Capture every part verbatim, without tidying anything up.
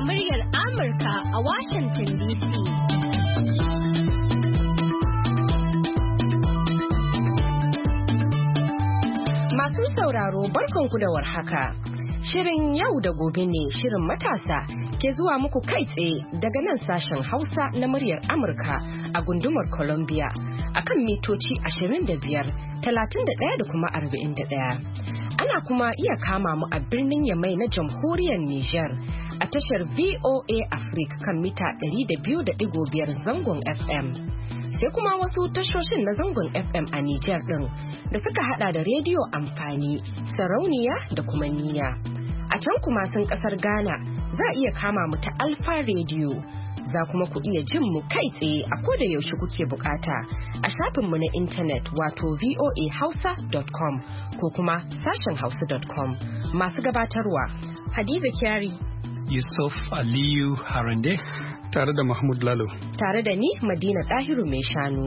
muryar Amurka a Washington D C. Masu sauraro barkanku da warhaka. Shirin yau da gobe ne shirin matasa ke zuwa muku kai tsaye daga nan sashen Hausa na muryar Amurka a gundumar Columbia akan mitoci ashirin da biyar, talatin da ɗaya da kuma arba'in da ɗaya. Ana kuma iya kama mu a birnin Yamai na jamhuriyar Nijar a tashar V O A Africa kan mita ɗari da biyu da ɗigo biyar zangon F M. Sai kuma wasu tashoshin na zangon F M a Nijar ɗin da suka hada da rediyo amfani, sarauniya da kuma niyya. A can kuma sun kasar Ghana za a iya kama mu ta Alpha Radio. Za kuma ku iya jin mu kai tsaye a koda yaushe kuke bukata a shafinmu na intanet wato voa hausa dot com ko kuma sashen hausa dot com. Masu gabatarwa Hadiza Kyari, Yusuf Aliyu Harande, tare da Mahmud Lalo, tare da ni Madina Dahiru mai shanu.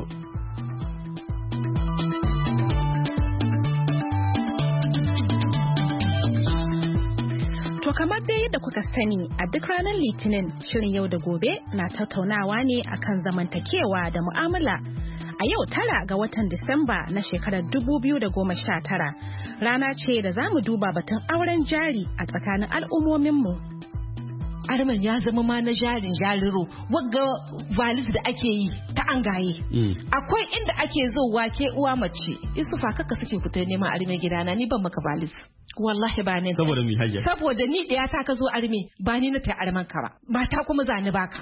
To kamar dai yadda kuka sani a duk ranar Litinin shirin yau da gobe na tattaunawa ne akan zamantakewa da mu'amala. A yau tara ga watan Disamba na shekarar dubu biyu da goma sha tara rana ce da za mu duba batun auren jari a tsakanin al'ummominmu. Arman ya zama ma na jarin jariro wagga valis da ake yi ta an gaye. Akwai inda ake zo wake uwa mace isufa kaka suke ku ta neman arme gidana ni ban maka valis. Wallahi ba ne. Saboda mi hajja. Saboda ni ɗaya ta ka zo arme ba ni na ta arman ka ba. Mata kuma za ni baka.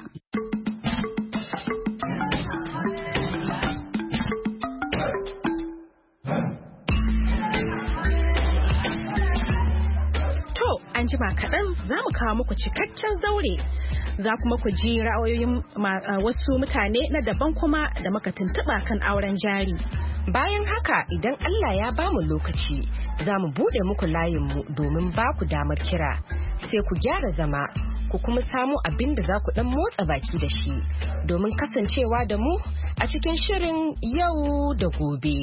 An jima kaɗan za mu kawo muku cikakken zaure za kuma ku ji ra'ayoyin wasu mutane na daban kuma da muka tuntuɓa kan auren jari. Bayan haka idan Allah ya bamu lokaci za mu buɗe muku layinmu domin ba ku damar kira sai ku gyara zama ku kuma samu abin da za ku ɗan motsa baki da shi domin kasancewa da mu a cikin shirin yau da gobe.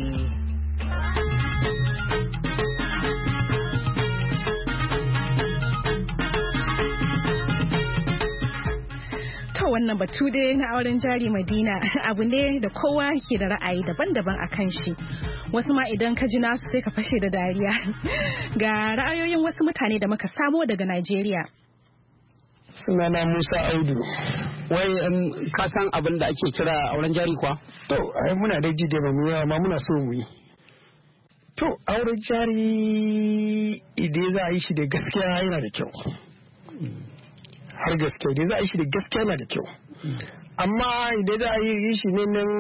Wannan batu dai na auren jari Madina abu ne da kowa ke da ra'ayi daban-daban a kan shi. Wasu ma idan ka ji nasu sai ka fashe da dariya. Ga ra'ayoyin wasu mutane da muka samo daga Najeriya. Sunana Musa Audu. Wai ka san abin da ake kira auren jari kuwa? To, ai muna da ji da ba mu yawa ma muna so mu yi. To, auren jari idan za a yi shi da gaskiya yana da kyau. Har gaske dai za a yi shi da gaskiya na da kyau, amma idan za a yi shi ne nan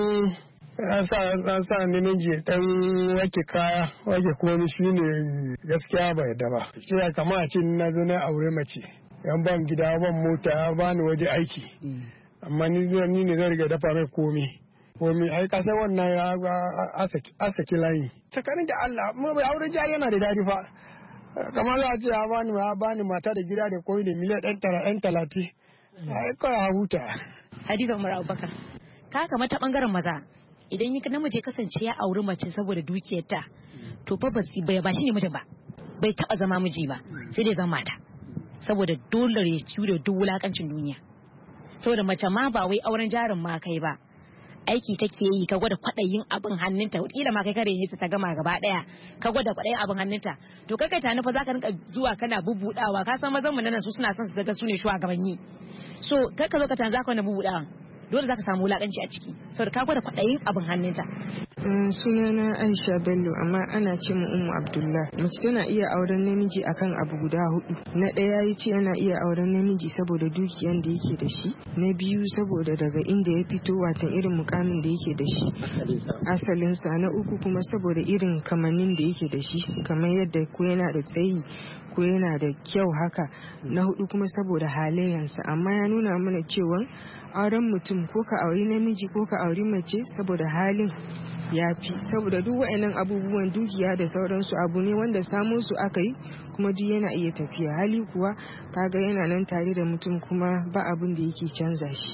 an sa namiji dan wake kaya wake kuma shi ne gaskiya ba yadda ba. Shi ya kama a ce na zo na aure mace yan ban gida ban mota ba ni waje aiki, amma ni ne zan riga dafa mai komi komi ai kasar wannan ya asaki layi tsakanin da Allah mu bai aure jari yana da dadi fa. Kamar za a ce ya bani ya bani mata da gida da koyi da miliyan ɗan tara ɗan talati ai kawai a huta. Hadiza Umar Abubakar ka kama ta bangaren maza idan yi namiji kasance ya auri mace saboda dukiyarta to fa ba ba shi ne mijin ba bai taba zama miji ba sai dai zama mata saboda dole ya ciwo da duk wulakancin duniya saboda mace ma ba wai auren jarin ma kai ba aiki take yi ka gwada kwaɗayin abin hannunta kila ma kai kare ne ta gama gaba daya ka gwada kwaɗayin abin hannunta to kai kai ta nufa zaka rinka zuwa kana bubudawa ka san mazan mu nan su suna son su daga su ne shugabanni so kai ka zo ka tanza ka na bubudawa dole zaka samu wulakanci a ciki saboda ka gwada kwaɗayin abin hannunta. Sunana Aisha Bello amma ana ce mu Ummu Abdullah. Mace tana iya auren namiji akan abu guda hudu. Na ɗaya yace yana iya auren namiji saboda dukiyan da yake da shi. Na biyu saboda daga inda ya fito watan irin mukamin da yake da shi. Asalinsa. Na uku kuma saboda irin kamannin da yake da shi kamar yadda ko yana da tsayi ko yana da kyau haka. Na hudu kuma saboda halayensa amma ya nuna mana cewa auren mutum ko ka auri namiji ko ka auri mace saboda halin ya fi saboda duk wa'annan abubuwan dukiya da sauransu abu ne wanda samun su aka yi kuma duk yana iya tafiya hali kuwa kaga yana nan tare da mutum kuma ba abin da yake canza shi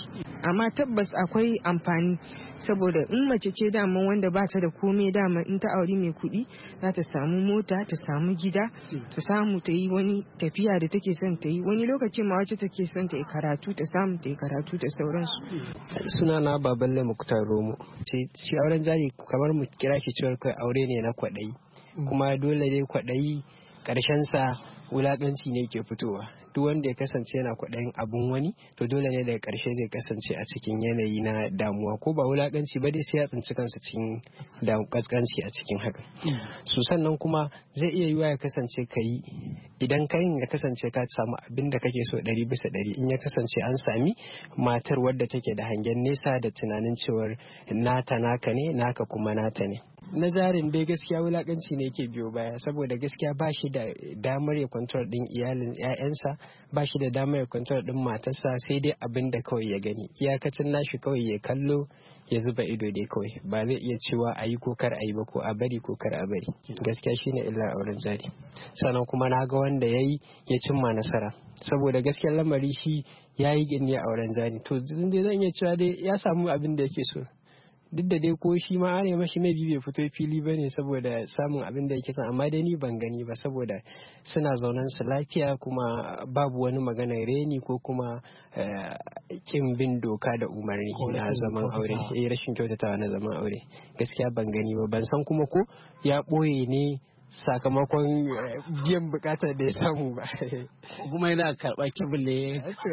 amma tabbas akwai amfani saboda in mace ce dama wanda ba ta da komai dama in ta auri mai kuɗi za ta samu mota ta samu gida ta samu ta yi wani tafiya da take son ta yi wani lokacin ma wacce take son ta yi karatu ta samu ta yi karatu da sauransu. Suna na Baballe Muktar Romo. Shi auren jari kamar mu kira shi cewar kai aure ne na kwaɗayi kuma dole ne kwaɗayi ƙarshen sa wulaƙanci ne ke fitowa. Duk wanda ya kasance yana kwaɗayin abun wani to dole ne daga ƙarshe zai kasance a cikin yanayi na damuwa ko ba wulaƙanci ba dai sai ya tsinci kansa cikin da kaskanci a cikin haka. Su sannan kuma zai iya yiwa ya kasance ka yi idan kayin ya kasance ka samu abin da kake so ɗari bisa ɗari in ya kasance an sami matar wadda take da hangen nesa da tunanin cewar nata naka ne naka kuma nata ne. Na jarin dai gaskiya wulakanci ne ke biyo baya saboda gaskiya ba shi da damar ya kwantar din iyalin ƴaƴansa ba shi da damar ya kwantar din matarsa sai dai abin da kawai ya gani iyakacin nashi kawai ya kallo ya zuba ido dai kawai ba zai iya cewa a yi ko kar a yi ba ko a bari ko kar a bari gaskiya shine illar auren jari. Sannan kuma na ga wanda ya yi ya cimma nasara saboda gaskiyar lamari shi ya yi gani a auren jari to zan iya cewa dai ya samu abin da yake so. Duk da dai ko shi ma are mashi mai bai fito fili bane saboda samun abin da yake son amma dai ni ban gani ba saboda suna zaunan su lafiya kuma babu wani magana reni ko kuma kin bin doka da umarni na zaman aure eh rashin kyautatawa na zaman aure gaskiya ban gani ba ban san kuma ko ya boye ne sakamakon biyan bukatar da ya samu ba kuma yana karɓar kibin ne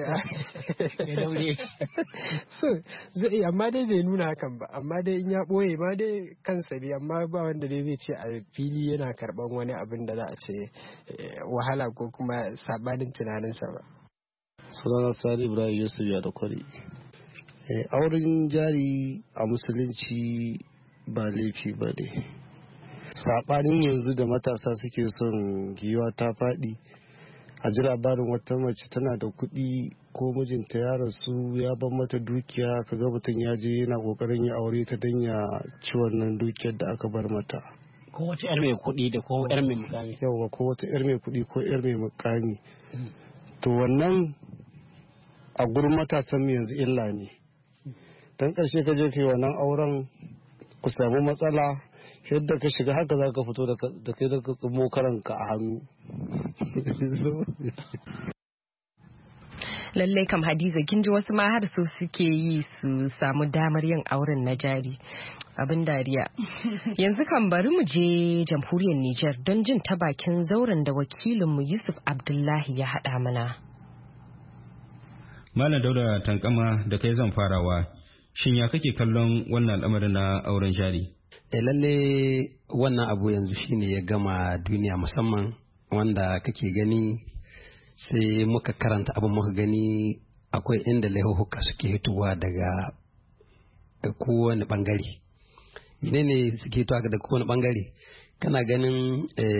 ya daure so zai amma dai bai nuna hakan ba amma dai in ya ɓoye ma dai kansa ne amma ba wanda dai zai ce a fili yana karɓar wani abin da za a ce wahala ko kuma sabanin tunaninsa ba. Sunana Sani Ibrahim Yusuf ya da kwari. Auren jari a musulunci ba laifi ba ne. Saɓanin yanzu da matasa suke son giwa ta faɗi a ji labarin wata mace tana da kuɗi ko mijinta ya rasu ya ban mata dukiya kaga mutum ya je yana kokarin ya aure ta don ya ci wannan dukiyar da aka bar mata ko wata yar mai kuɗi da ko yar mai mukami yawa ko wata yar mai kuɗi ko yar mai mukami to wannan a gurin matasan mu yanzu illa ne dan ƙarshe ka je kai wannan auren ku samu matsala yadda ka shiga haka za ka fito da kai da ka tsimo karanka a hannu. Lallai kam Hadiza kin ji wasu ma har su suke yi su samu damar yin auren na jari abin dariya. Yanzu kan bari mu je jamhuriyar Nijar don jin ta bakin zauren da wakilinmu Yusuf Abdullahi ya haɗa mana. Malam Dauda Tankama da kai zan farawa shin ya kake kallon wannan al'amarin na auren jari? E lalle wannan abu yanzu shine ya gama duniya musamman wanda kake gani sai muka karanta abin muka gani akwai inda laihuhuka suke hitowa daga kowane bangare. Menene suke hitowa daga kowane bangare? Kana ganin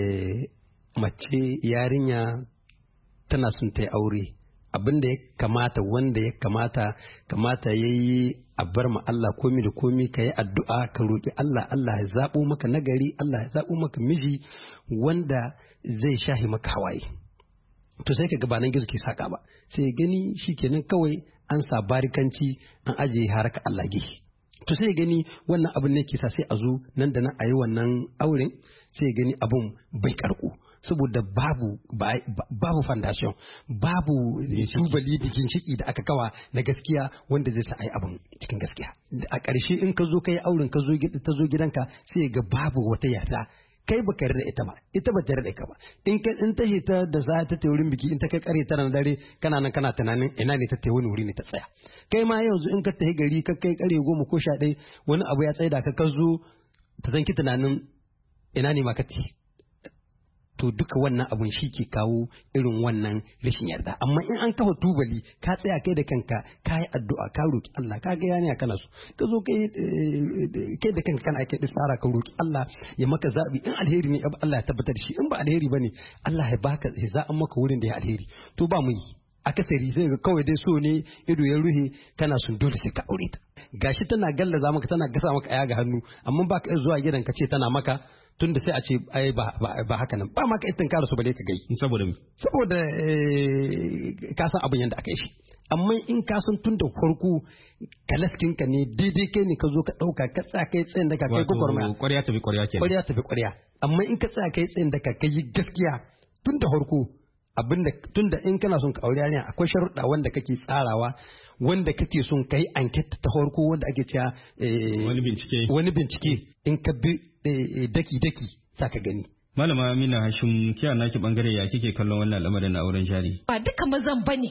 mace yarinya tana son ta yi aure abin da ya kamata wanda ya kamata kamata ya yi a bar ma Allah komi da komi ka yi addu'a ka roƙi Allah Allah ya zaɓo maka nagari Allah ya zaɓo maka miji wanda zai shahi maka hawaye to sai ka gabanin gizo ke saka ba sai gani shikenan kawai an sa barikanci an ajiye haraka Allah gihi to sai gani wannan abin ne ke sa sai a zo nan da nan a yi wannan auren sai gani abun bai karko saboda babu babu foundation babu tubali da ginshiki da aka kawa na gaskiya wanda zai sa ai abun cikin gaskiya a ƙarshe in ka zo kai auren ka zo ta zo gidanka sai ga babu wata yata kai baka yarda ita ba ita ba ta yarda ka ba in ka in ta hita da za ta ta wurin biki in ta kai kare tara na dare kana nan kana tunanin ina ne ta ta wani wuri ne ta tsaya kai ma yanzu in ka tafi gari ka kai kare goma ko sha ɗaya wani abu ya tsaida ka ka zo ta zanki tunanin ina ne ma ka ci to duka wannan abun shi ke kawo irin wannan rashin yarda amma in an kafa tubali ka tsaya kai da kanka ka yi addu'a ka roki Allah ka ga yana kana so ka zo kai kai da kanka kana kai tsara ka roki Allah ya maka zabi in alheri ne Allah ya tabbatar shi in ba alheri bane Allah ya baka ya za an maka wurin da ya alheri to ba mu yi akasari sai ga kawai dai so ne ido ya ruhe kana son dole sai ka aure ta gashi tana gallaza maka tana gasa maka aya ga hannu amma baka zuwa gidan ka ce tana maka tunda sai a ce ai ba ba haka nan ba ma ka itin kara su bale ka gai saboda saboda ka san abin yanda aka yi shi amma in ka san tun da farko kalaskin ka ne daidai kai ne ka zo ka dauka ka tsaya kai tsayin da ka kai gwagwarmaya ƙwarya tafi ƙwarya kenan ƙwarya tafi ƙwarya amma in ka tsaya kai tsayin da ka kai gaskiya tun da farko abinda tun da in kana son ka aure ne akwai sharuɗa wanda kake tsarawa wanda kake son kai anket ta farko wanda ake cewa wani bincike wani bincike in ka bi daki daki saka gani malama Amina Hashim kiya naki bangare ya kike kallon wannan al'amarin na auren jari ba duka mazan bane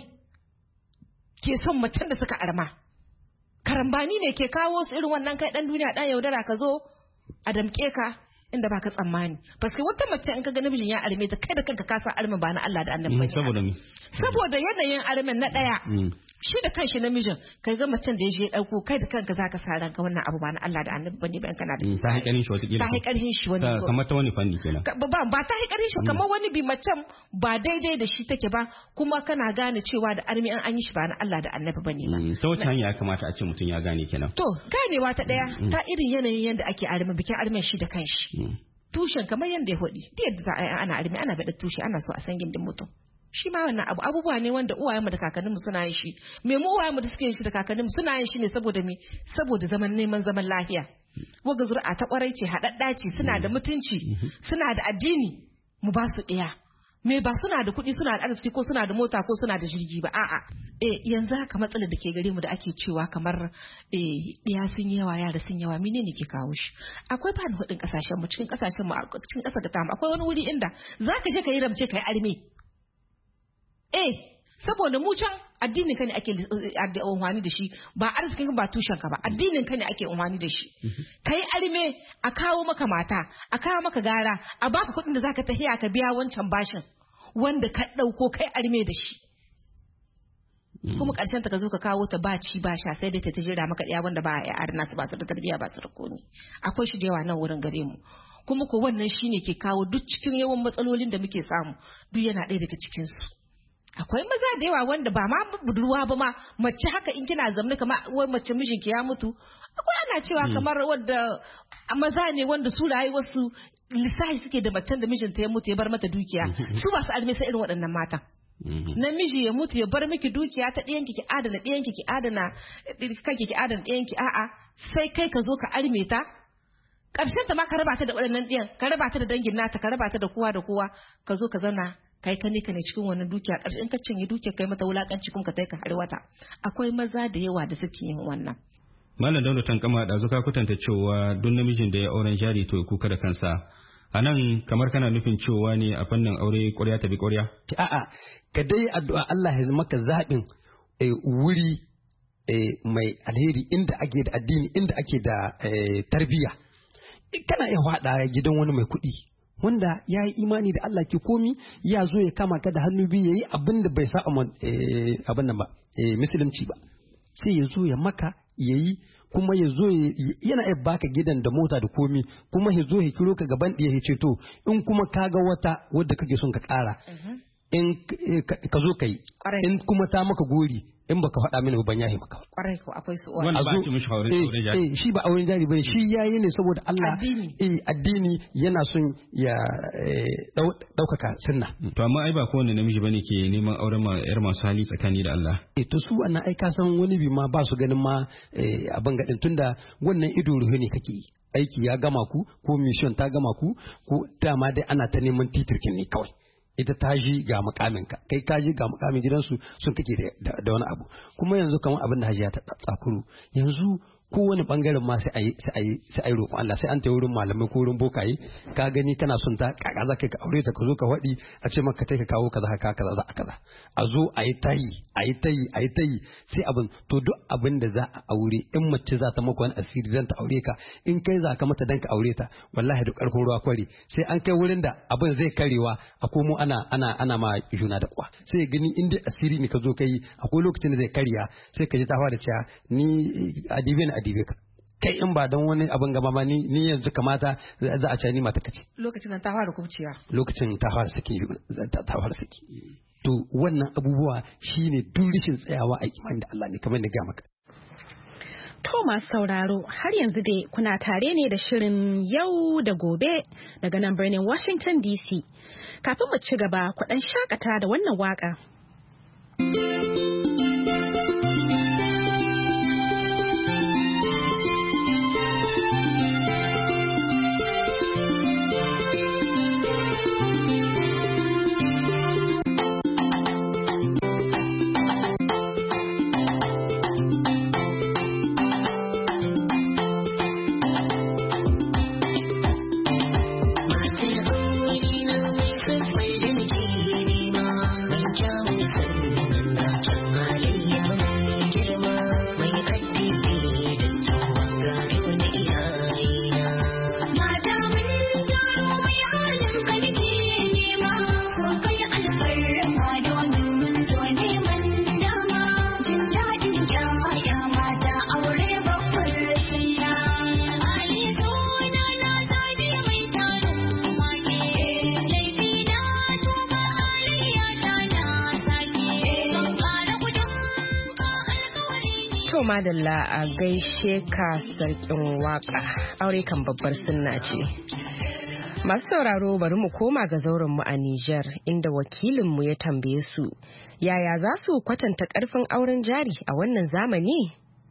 ke son macen da suka arma karambani ne ke kawo su irin wannan kai dan duniya dan yaudara ka zo a damke ka inda baka tsammani paske wata mace in ka ga namijin ya arme ta kai da kanka ka san armen ba na Allah da annabi bane saboda me saboda yanayin armen na daya shi da kanshi namijin kai ga macen da ya je dauko kai da kanka zaka sa ranka wannan abu ba na Allah da annabi bane ba in kana da ta haikarin shi wata kila ta haikarin shi wani kamar ta wani fanni kenan ba ba ta haikarin shi kamar wani bi macen ba daidai da shi take ba kuma kana gane cewa da armi an an yi shi ba na Allah da annabi bane ba ta wace hanya ya kamata a ce mutum ya gane kenan to ganewa ta daya ta irin yanayin yanda ake armi bikin armen shi da kanshi tushen kamar yanda ya hudi da yadda za a yi ana armi ana bada tushe ana so a san gindin mutum shi ma wannan abu abubuwa ne wanda uwayenmu da kakanninmu suna yin shi me mu uwayenmu da suke yin shi da kakanninmu suna yin shi ne saboda me saboda zaman neman zaman lafiya waga zuri'a ta kwarai ce haɗaɗɗa ce suna da mutunci suna da addini mu ba su ɗaya me ba suna da kuɗi suna da arziki ko suna da mota ko suna da jirgi ba a'a eh yanzu haka matsalar da ke gare mu da ake cewa kamar eh ɗaya sun yawa yara sun yawa menene ke kawo shi akwai ba ni hudin kasashen mu cikin kasashen mu cikin ƙasar ta mu akwai wani wuri inda zaka je ka yi ramce ka yi arme eh saboda mu can addinin ka ne ake amfani da shi ba arzikin ba tushen ka ba addinin ka ne ake amfani da shi kai arme a kawo maka mata a kawo maka gara a baka kuɗin da zaka tafiya ka biya wancan bashin wanda ka ɗauko kai arme da shi kuma ƙarshen ta ka zo ka kawo ta ba ci ba sha sai dai ta jira maka ɗaya wanda ba ya arna su ba su da tarbiyya ba su da komi akwai shi da yawa nan wurin gare mu kuma ko wannan shine ke kawo duk cikin yawan matsalolin da muke samu duk yana ɗaya daga cikin su akwai maza da yawa wanda ba ma budurwa ba ma mace haka in kina zamne kamar wai mace mijinki ya mutu akwai ana cewa kamar wanda maza ne wanda su rayuwar su lissafi suke da macen da mijinta ya mutu ya bar mata dukiya su ba su alme sai irin waɗannan matan namiji ya mutu ya bar miki dukiya ta ɗiyanki ki adana ɗiyanki ki adana kanki ki adana ɗiyanki a'a sai kai ka zo ka arme ta ƙarshen ta ma ka raba ta da waɗannan ɗiyan ka raba ta da dangin nata ka raba ta da kowa da kowa ka zo ka zauna kai ka ne ka ne cikin wannan dukiya ƙarshe in ka cinye dukiya kai mata wulakanci kuma ka kai ka har wata akwai maza da yawa da suke yin wannan Malam Dauda Tankama da zuka kutanta cewa duk namijin da ya auren jari to kuka da kansa a nan kamar kana nufin cewa ne a fannin aure ƙwarya ta bi ƙwarya a'a ka dai addu'a Allah ya maka zaɓin wuri mai alheri inda ake da addini inda ake da tarbiyya kana iya faɗa gidan wani mai kuɗi wanda ya yi imani da Allah ke komi ya zo ya kama ka da hannu biyu ya yi abin da bai sa abin nan ba musulunci ba sai ya zo ya maka ya yi kuma ya zo yana iya baka gidan da mota da komi kuma ya zo ya kiro ka gaban ɗaya ya ce to in kuma ka ga wata wadda kake son ka ƙara in ka zo ka yi in kuma ta maka gori in baka faɗa mini ban yahi maka kwarai ko akwai su wanda ba shi mishi auren jari eh shi ba auren jari bane shi yayi ne saboda Allah eh addini yana son ya daukaka sunna to amma ai ba kowanne namiji bane ke neman auren ma yar masu hali tsakani da Allah eh to su wannan ai ka san wani bi ma ba su ganin ma abin gadin tunda wannan ido ruhe ne kake aiki ya gama ku ko mission ta gama ku ko dama dai ana ta neman titirkin ne kawai ita ta ji ga mukaminka kai ka ji ga mukamin gidansu sun kake da wani abu kuma yanzu kamar abin da hajiya ta tsakuru yanzu kowane bangaren ma sai ayi sai ayi sai ayi roƙon Allah sai an tayi wurin malamai ko wurin bokaye ka gani kana son ta kaka za ka aure ta ka zo ka wadi a ce maka kai ka kawo kaza haka kaza za kaza a zo ayi tayi ayi tayi ayi tayi sai abin to duk abin da za a aure in mace za ta maka wani asiri dan ta aure ka in kai za ka mata dan ka aure ta wallahi duk karfin ruwa kware sai an kai wurin da abin zai karewa a komo ana ana ana ma juna da kwa sai gani in dai asiri ne ka zo kai akwai lokacin da zai karya sai ka ji ta fara cewa ni adibe ne adibe ka kai in ba don wani abin gaba ma ni ni yanzu kamata za a ce ni mata kace lokacin nan ta fara kubciya lokacin ta fara saki ta fara saki to wannan abubuwa shine duk rishin tsayawa a imani da Allah ne kamar da ga maka To masu sauraro har yanzu dai kuna tare ne da shirin yau da gobe daga nan birnin Washington D C. Kafin mu ci gaba, ku ɗan shakata da wannan waka. Madalla a gaishe ka sarkin waka, aure kan babbar sunna ce. Masu sauraro bari mu koma ga zauren mu a Nijar, inda wakilinmu ya tambaye su yaya za su kwatanta karfin auren jari a wannan zamani.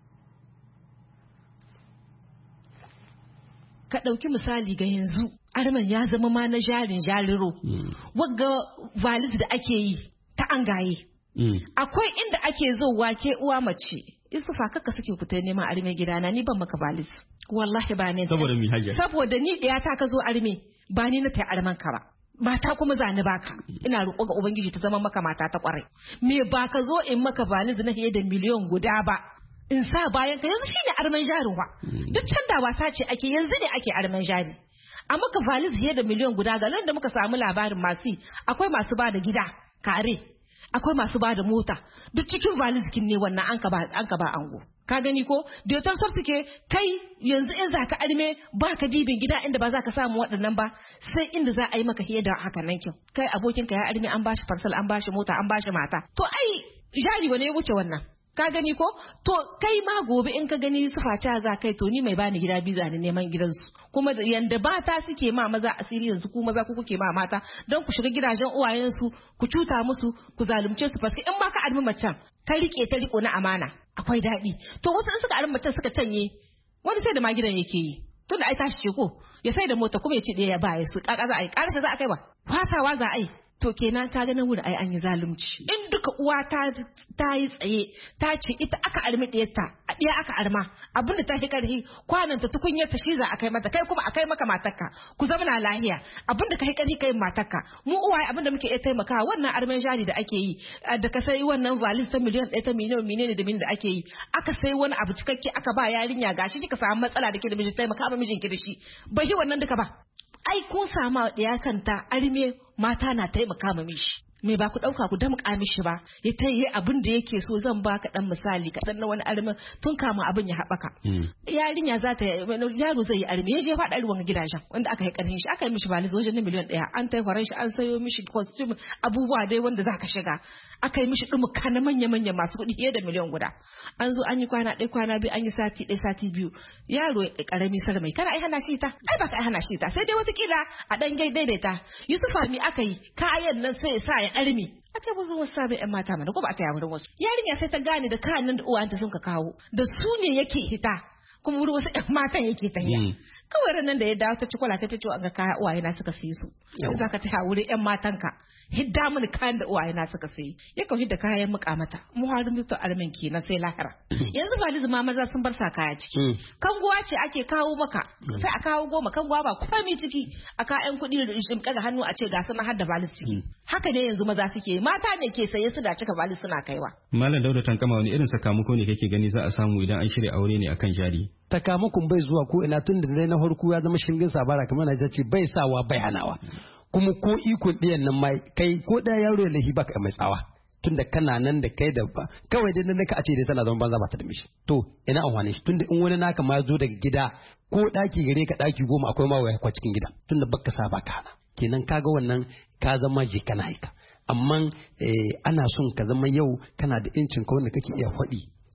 Ka ɗauki misali ga yanzu arman ya zama ma na jarin jariro, wagga valid da ake yi ta angaye. Akwai inda ake zo wake uwa mace Isufa kaka suke ku ta neman arme gidana, ni ban maka balis wallahi ba ne saboda mi hajiya saboda ni ɗaya ta ka zo arme ba ni na ta arman ka ba, mata kuma zani baka, ina roƙo ga ubangiji ta zama maka mata ta kwarai. Me ba ka zo in maka balis na fiye da miliyan guda ba in sa bayan ka, yanzu shine arman jarin wa. Duk candawa ta ce ake yanzu ne ake arman jari. A maka balis fiye da miliyan guda, ga nan da muka samu labarin masu akwai masu ba da gida kare, akwai masu ba da mota, duk cikin valizkin ne wannan an ka ba an ka ba ango. Ka gani ko dotar sar suke kai yanzu in za ka arme ba ka dibin gida inda ba za ka samu waɗannan ba, sai inda za a yi maka hiye da haka nan kyau. Kai abokin ka ya arme an bashi farsal, an bashi mota, an bashi mata, to ai jari wane ya wuce wannan. Ka gani ko to kai ma gobe in ka gani su faca za kai to ni mai bani gida biza ne neman gidansu, kuma da yanda bata suke ma maza asiri yanzu ku maza ku kuke ma mata don ku shiga gidajen uwayensu ku cuta musu ku zalunce su, faske in ma ka armi macen ka rike ta riko na amana akwai daɗi. To wasu in suka armi macen suka canye, wani sai da ma gidan yake yi tun da ai tashi ce ko ya sai da mota kuma ya ce ɗaya ya ba ya su ƙaƙa za a yi ƙarashe za a kai ba fasawa za a yi. To kenan ta ganin wuri ai an yi zalunci. In duka uwa ta ta yi tsaye ta ce ita aka armi ɗiyarta a ɗiya aka arma abinda ta fi ƙarfi kwanan ta tukunyar ta shi za a kai mata, kai kuma a kai maka matarka ku zama na lahiya, abinda ka yi ƙarfi kai matarka. Mu uwaye abinda muke iya taimakawa wannan armen jari da ake yi da ka sai wannan valise ta miliyan ɗaya ta miliyan menene da da ake yi, aka sai wani abu cikakke aka ba yarinya gashi kika samu matsala da ke da miji, taimaka ba mijinki da shi bai yi wannan duka ba. Ai kun sama ɗaya kanta arme mata na taimaka ma mishi, me ba ku ɗauka ku damƙa mishi ba ya ta yi abin da yake so. Zan baka ɗan misali kaɗan na wani arme tun kama abin ya haɓaka. Yarinya za ta yaro zai yi arme ya je faɗa ruwan gidajen wanda aka yi ƙarfin shi, aka yi mishi balis wajen na miliyan ɗaya, an ta horon shi, an sayo mishi costume abubuwa dai wanda za ka shiga, aka yi mishi ɗumuka na manya-manya masu kuɗi fiye da miliyan guda. An zo an yi kwana ɗaya kwana biyu, an yi sati ɗaya sati biyu, yaro ƙarami sarmai kana ai hana shi ta ai baka ai hana shi ta, sai dai watakila a ɗan daidaita. Yusufa mi aka yi kayan nan sai ya sa ya armi, aka yi wasu wasu sabon 'yan mata mana ko ba a taya wurin wasu. Yarinya sai ta gane da kayan nan da uwanta sun ka kawo da su ne yake hita, kuma wurin wasu 'yan matan yake tafiya. Kawai ranar da ya dawo ta ci kwala ta ce an ga kaya uwaye na suka siye su, in za ka taya wurin 'yan matanka hidda mini kayan da uwaye na suka sayi, ya kan hidda kayan muka mata mu har mutu almin kenan sai lahira. Yanzu valiz ma maza sun bar sa kaya ciki, kanguwa ce ake kawo maka sai a kawo goma, kanguwa ba komai ciki a kayan kuɗi da shim kaga hannu a ce ga su na hadda valiz ciki. Haka ne yanzu maza suke, mata ne ke saye su da cika valiz suna kaiwa. Malam Dauda Tankama, wani irin sakamako ne kake gani za a samu idan an shirya aure ne akan jari? Sakamakon bai zuwa ko ina, tun da dai na farko ya zama shingin sabara kamar na ce bai sawa bai hanawa, kuma ko ikon ɗiyan nan mai kai ko ɗaya yaro ya lahi baka mai tsawa, tun da kana nan da kai da ba kawai dai nan ka a ce dai tana zama banza ba ta da mishi. To ina amfani shi, tun da in wani naka ma zo daga gida ko ɗaki gare ka ɗaki goma akwai ma waya kwa cikin gida, tun da baka sa baka hana, kenan kaga wannan ka zama je kana haika. Amma ana son ka zama yau kana da incin ka wanda kake iya faɗi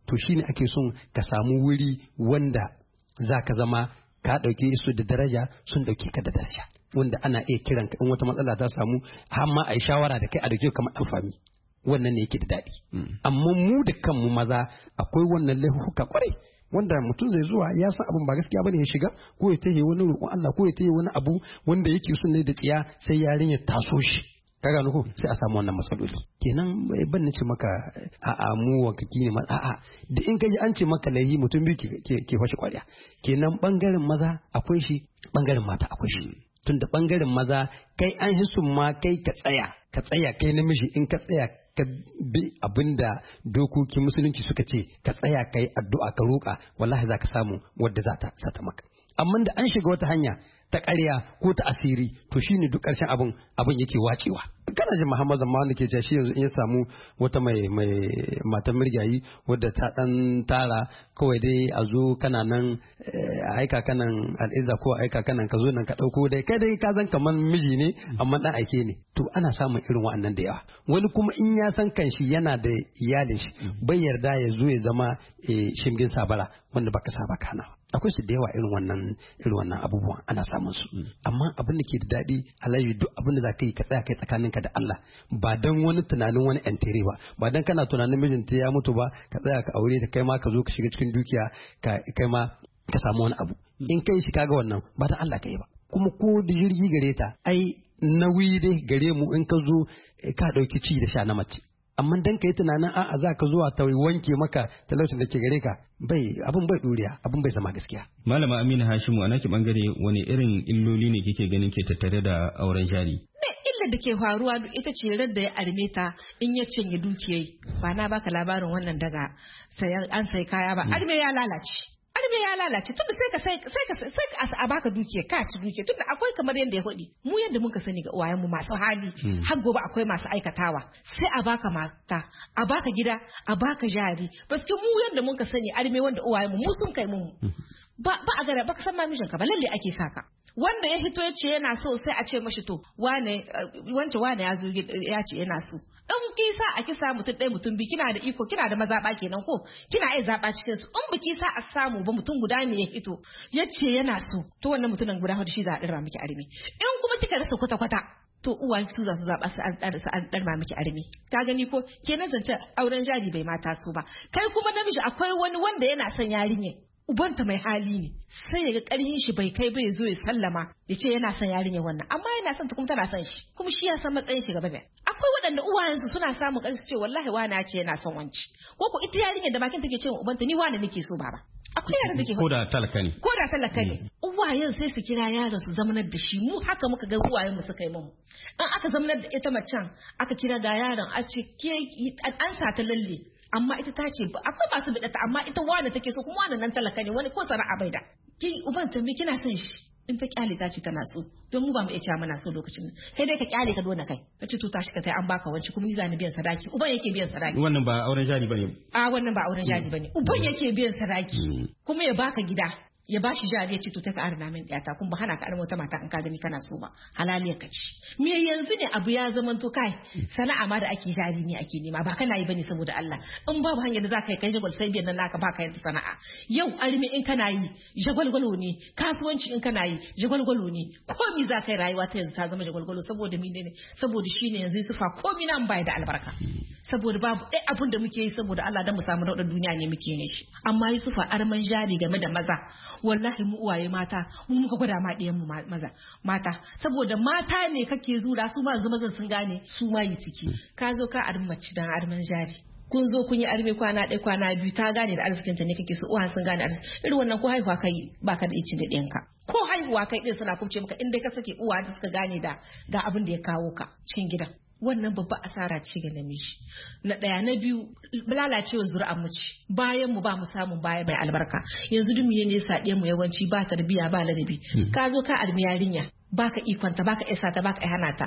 to shine ake son ka samu wuri wanda za ka zama ka ɗauke su da daraja sun ɗauke ka da daraja wanda ana iya kiran ka in wata matsala ta samu har ma a yi shawara da kai a dauke kamar amfani wannan ne yake da daɗi amma mu da kanmu maza akwai wannan laifuka kwarai wanda mutum zai zuwa ya san abin ba gaskiya bane ya shiga ko ya tahe wani roƙon Allah ko ya tahe wani abu wanda yake son ne da tsiya sai yarinya taso shi ka gano ko sai a samu wannan matsaloli kenan ban nace maka a'a mu wakaki ne ma a'a da in kaji an ce maka laihi mutum biyu ke ke fashe kwariya kenan bangaren maza akwai shi bangaren mata akwai shi tunda bangaren maza kai an hisu ma kai ka tsaya ka tsaya kai namiji in ka tsaya ka bi abinda dokokin musulunci suka ce ka tsaya kai addu'a ka roƙa wallahi za ka samu wadda za ta sata maka amma da an shiga wata hanya ta ƙarya ko ta asiri to shine duk ƙarshen abin abin yake wacewa kana jin Muhammad Zamman da ke cewa shi yanzu in ya samu wata mai mai matan mirgayi wadda ta dan tara kawai dai a zo kana nan a aika kanan al'iza ko aika kanan ka zo nan ka dauko dai kai dai ka zan kaman miji ne amma dan aike ne to ana samun irin wa'annan da yawa wani kuma in ya san kanshi yana da iyalin shi bai yarda ya zo ya zama shimgin sabara wanda baka saba kana akwai su da yawa irin wannan irin wannan abubuwan ana samun su amma abin da ke da daɗi alayi duk abin da za ka yi ka tsaya kai tsakaninka da Allah ba dan wani tunanin wani entere ba ba dan kana tunanin mijinta ya mutu ba ka tsaya ka aure ta kai ma ka zo ka shiga cikin dukiya ka kai ma ka samu wani abu in kai shi kaga wannan ba dan Allah kai ba kuma ko da jirgi gare ta ai nauyi dai gare mu in ka zo ka dauki ci da sha na mace amma dan kai tunanin a'a za ka zuwa ta wanke maka talaucin da ke gare ka bai abun bai duriya abun bai zama gaskiya. Malama Amina Hashimu a naki bangare wani irin illoli ne kike ganin ke tattare da auren jari? Me illa da ke faruwa ita ce da ya arme ta in ya cinye dukiyai ba na baka labarin wannan daga sayan an sai kaya ba arme ya lalace. Arme ya lalace tunda sai ka sai ka sai ka a baka dukiya ka ci dukiya tunda akwai kamar yadda ya hudi mu yadda muka sani ga uwayenmu masu hali har gobe akwai masu aikatawa sai a baka mata a baka gida a baka jari baske mu yadda muka sani arme wanda uwayenmu mu sun kai mu ba ba a gara baka san ma mijinka ba lalle ake saka wanda ya hito ya ce yana so sai a ce mashi to wane wance wane ya zo ya ce yana so in kisa a kisa mutum ɗaya mutum biyu kina da iko kina da mazaɓa kenan ko kina iya zaɓa cikin su in biki sa a samu ba mutum guda ne ya hito ya ce yana so to wannan mutumin guda hudu shi za a ɗira miki armi in kuma kika rasa kwata kwata to uwa su za su zaɓa su an ɗarma miki armi ka gani ko kenan zance auren jari bai mata so ba kai kuma namiji akwai wani wanda yana son yarinya ubanta mai hali ne sai ya ga ƙarhin shi bai kai bai zo ya sallama ya ce yana son yarinya wannan amma yana son ta kuma tana son shi kuma shi ya san matsayin shi gaba da akwai waɗanda uwayensu suna samun ƙarfi ce wallahi wani ya ce yana son wanci ko ko ita yarinyar da bakin take cewa ubanta ni wani nake so baba akwai yaran da ke ko da talaka ne ko da talaka ne uwayen sai su kira yaron su zamanar da shi mu haka muka ga uwayen mu suka yi mu an aka zamanar da ita macen aka kira ga yaron a ce ke an sa ta lalle amma ita ta ce akwai masu bidata amma ita wani take so kuma wani nan talaka ne wani ko sana'a bai da ki uban tambi kina son shi in ta kyale ta ce tana so don mu ba mu iya cewa muna so lokacin nan sai dai ka kyale ka dona kai ka ce to tashi ka kai an baka wanci kuma ni biyan sadaki uban yake biyan sadaki wannan ba auren jari bane a wannan ba auren jari bane uban yake biyan sadaki kuma ya baka gida ya bashi jari ya ce to ta ka arna min ɗiyata kun ba hana ka arma wata mata in ka gani kana so ba halaliyar ka ci me yanzu ne abu ya zama to kai sana'a ma da ake jari ne ake nema ba kana yi bane saboda Allah in babu hanyar da zaka yi kai jagwal sai biyan nan naka ba ka yin sana'a yau armi in kana yi jagwalgwalo ne kasuwanci in kana yi jagwalgwalo ne komi za ka yi rayuwa ta yanzu ta zama jagwalgwalo saboda mi ne saboda shine yanzu Yusufa komi nan bai da albarka saboda babu ɗaya abun da muke yi saboda Allah dan mu samu daudar duniya ne muke yin shi amma Yusufa arman jari game da maza wallahi mu uwaye mata mu muka gwada ma ɗiyan mu maza mata saboda mata ne kake zura su ma zama zan sun gane su ma yi suke ka zo ka armaci dan arman jari kun zo kun yi arme kwana ɗaya kwana biyu ta gane da arzikinta ne kake so uwa sun gane arziki irin wannan ko haihuwa kai baka da icin da ɗiyanka ko haihuwa kai ɗin suna kubce maka inda ka sake uwa da suka gane da ga abin da ya kawo ka cikin gidan wannan babba asara ce ga namiji na ɗaya na biyu lalacewar zuri'an mu ce bayan mu ba mu samun baya mai albarka yanzu duk ne ya saɗe mu yawanci ba tarbiya ba ladabi ka zo ka armi yarinya baka ikonta baka isa ta baka hana ta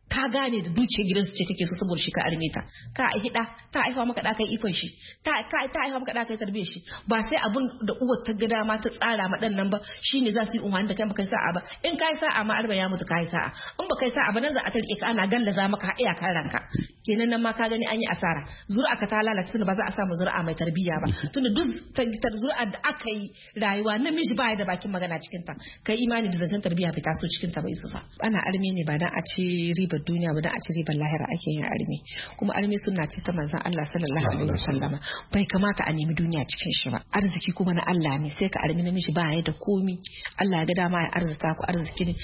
ta gane da dukiyar gidansu ce take so saboda shi ka arme ta ka a hida ta haifa maka da kai ikon shi ta ta ta haifa maka da kai tarbiyyar shi ba sai abun da uwar ta ga dama ta tsara ma dan nan ba shine za su yi umarni da kai baka sa'a ba in kai sa'a ma arba ya mutu kai sa'a in baka yi sa'a ba nan za a tarike ka ana gallaza maka iya kan ranka kenan nan ma ka gani an yi asara zuri'a ka ta lalace tunda ba za a samu zuri'a mai tarbiyya ba tunda duk zuri'a da aka yi rayuwa namiji ba da bakin magana cikin ta kai imani da zancen tarbiyya bai taso cikin ta bai sufa ana arme ne ba dan a ci riba duniya ba dan a ci ribar lahira ake yin arme kuma arme sunna ce ta manzon Allah sallallahu alaihi wasallama bai kamata a nemi duniya cikin shi ba arziki kuma na Allah ne sai ka arme namiji ba ya da komi Allah ya ga dama ya arzuta ku arziki ne.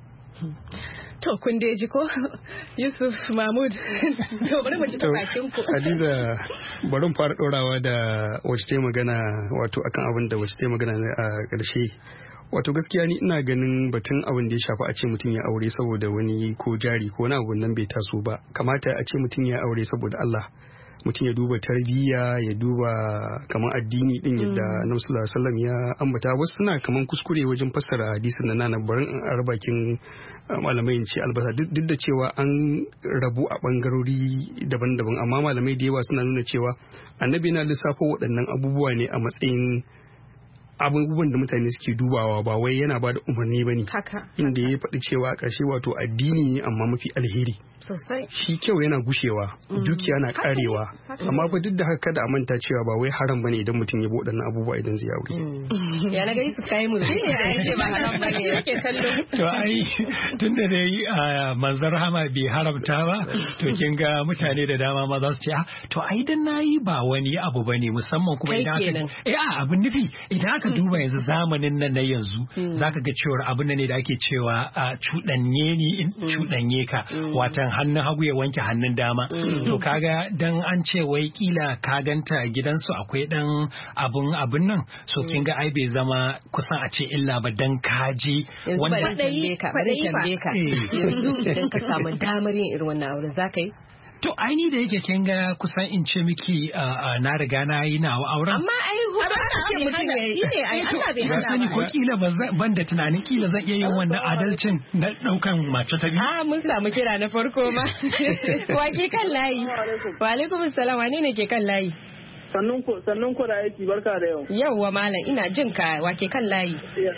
To kun dai ji ko Yusuf Mahmud to bari mu ji ta bakin ku. Hadiza bari mu fara dorawa da wacce ta magana wato akan abin da wacce ta magana a ƙarshe. Wato gaskiya ni ina ganin batun abin da ya shafi a ce mutum ya aure saboda wani ko jari ko wani abu nan bai taso ba. Kamata a ce mutum ya aure saboda Allah. Mutum ya duba tarbiyya ya duba kamar addini din yadda Annabi sallallahu alaihi wasallam ya ambata. Wasu suna kamar kuskure wajen fassara hadisin nan na barin arbakin malamai ce albasa duk da cewa an rabu a bangarori daban-daban amma malamai da yawa suna nuna cewa Annabi na lissafo waɗannan abubuwa ne a matsayin abubuwan da mutane suke dubawa ba wai yana ba da umarni ba ne inda ya faɗi cewa a ƙarshe wato addini ne amma mafi alheri shi kyau yana gushewa dukiya na karewa amma fa duk da haka kada a manta cewa ba wai haram bane idan mutum ya bi waɗannan abubuwa idan zai aure ya na gani su kai mu shi ne ai ce ba haram bane yake kallo to ai tunda dai manzon rahama bai haramta ba to kin ga mutane da dama ma za su ce ah to ai dan nayi ba wani abu bane musamman kuma idan aka eh a abin nufi idan aka duba yanzu zamanin nan na yanzu zaka ga cewa abin nan ne da ake cewa cuɗanye ni in cuɗanye ka watan hannun hagu ya wanke hannun dama to kaga dan an ce wai kila ka ganta gidansu akwai dan abun abun nan so kin ga ai bai zama kusan a ce illa ba dan kaji wanda tambaye ka bari tambaye ka yanzu idan ka samu damar yin irin wannan aure zaka yi to aini da yake kin ga kusan in ce miki na riga na yi nawa auren amma ai ba a ce mutum ya yi ne ai Allah bai hana sani ko kila ban da tunanin kila zan iya yin wannan adalcin na daukan mace ta biyu ah mun samu kira na farko ma wa ke kan layi wa alaikum assalam wane ne ke kan layi sannun ku sannun ku da aiki barka da yau yauwa malam ina jin ka wa ke kan layi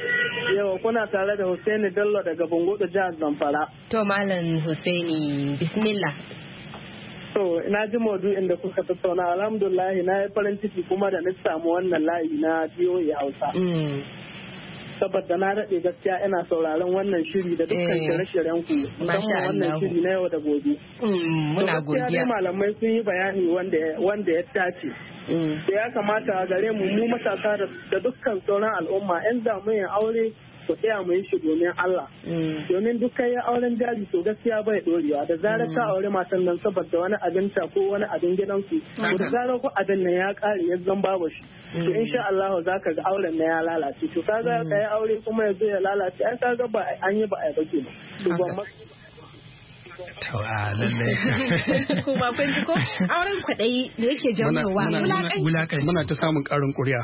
yau kuna tare da Hussaini Bello daga Bungudu jihar Zamfara to malam Hussaini bismillah To, na ji maudu'in da kuka tattauna alhamdulillah na yi farin ciki kuma da na samu wannan layi na B O A Hausa. Saboda na daɗe gaskiya ina sauraron wannan shiri da dukkan shirye-shiryen ku musamman wannan shiri na yau da gobe. Muna godiya. Gaskiya malamai sun yi bayani wanda ya dace. Da ya kamata gare mu mu matasa da dukkan sauran al'umma 'yan zamuyin aure ku tsaya mu yi shi domin Allah. Domin dukkan ya auren jari to gaskiya bai dorewa da zarar ka aure matan nan saboda wani abinta ko wani abin gidansu to da zarar ko abin nan ya kare ya zan babu shi. To insha Allah za ka ga auren nan ya lalace to kaga ka yi aure kuma ya zo ya lalace ai kaga ba an yi ba ai bake ba. To ban To a lallai. Kuma kun ji ko auren kwaɗayi da yake janyowa wulaƙanci. Muna ta samun ƙarin ƙuri'a.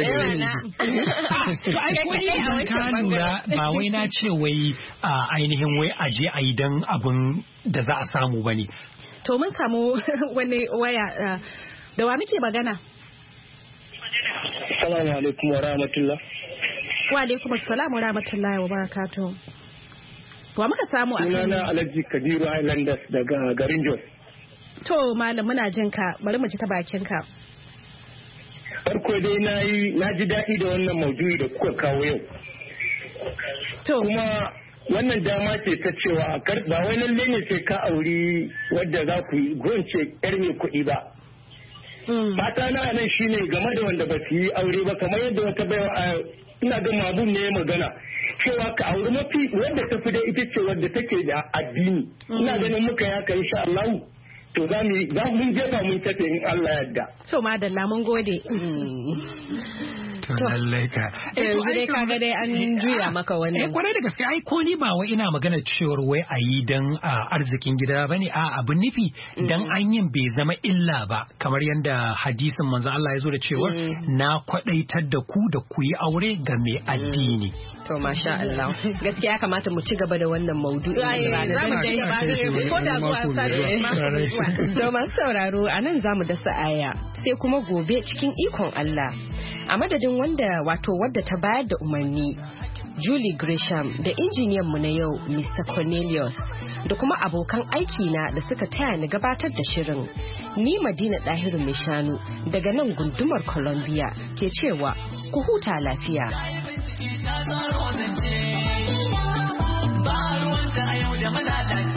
Ka lura ba wai na ce wai ainihin wai aje a yi don abin da za a samu ba ne. To mun samu wani waya da wa muke magana? Assalamu alaikum wa rahmatullah. Wa alaikum assalam wa rahmatullahi wa barakatuh. Wa muka samu a kan Sunana Alhaji Kabiru Islanders daga garin Jos. To malam muna jin ka bari mu ji ta bakin ka. Farko dai na yi na ji daɗi da wannan maudu'i da kuka kawo yau. To kuma wannan dama ce ta cewa ba wai lalle ne sai ka auri wadda za ku yi gonce yar mai kuɗi ba. Fata na nan shine game da wanda ba su yi aure ba kamar yadda wata baiwa ina ga mabun ne magana cewa ka auri mafi wadda ta fi da ita ce wadda take da addini ina ganin muka yaka insha Allah to za mu za mun jefa mun tafe in Allah yadda to madalla mun gode To lallai ka. Yanzu dai kaga dai an juya maka wannan. Eh kwarai da gaske ai ko ni ba wai ina magana cewar wai a yi dan arzikin gida bane a abin nufi dan an yin bai zama illa ba kamar yadda hadisin manzo Allah ya zo da cewar na kwadaitar da ku da ku yi aure ga mai addini. To masha Allah. Gaskiya ya kamata mu ci gaba da wannan maudu'i. Za mu ci gaba da ko da zuwa sai To masu sauraro a nan za mu dasa aya sai kuma gobe cikin ikon Allah. A madadin wanda wato wadda ta bayar da umarni Julie Gresham da injiniyan mu na yau Mister Cornelius da kuma abokan aiki na da suka taya ni gabatar da shirin. Ni Madina Dahiru mai shanu daga nan gundumar Columbia ke cewa ku huta lafiya. Ba ruwanta a yau da malalaci.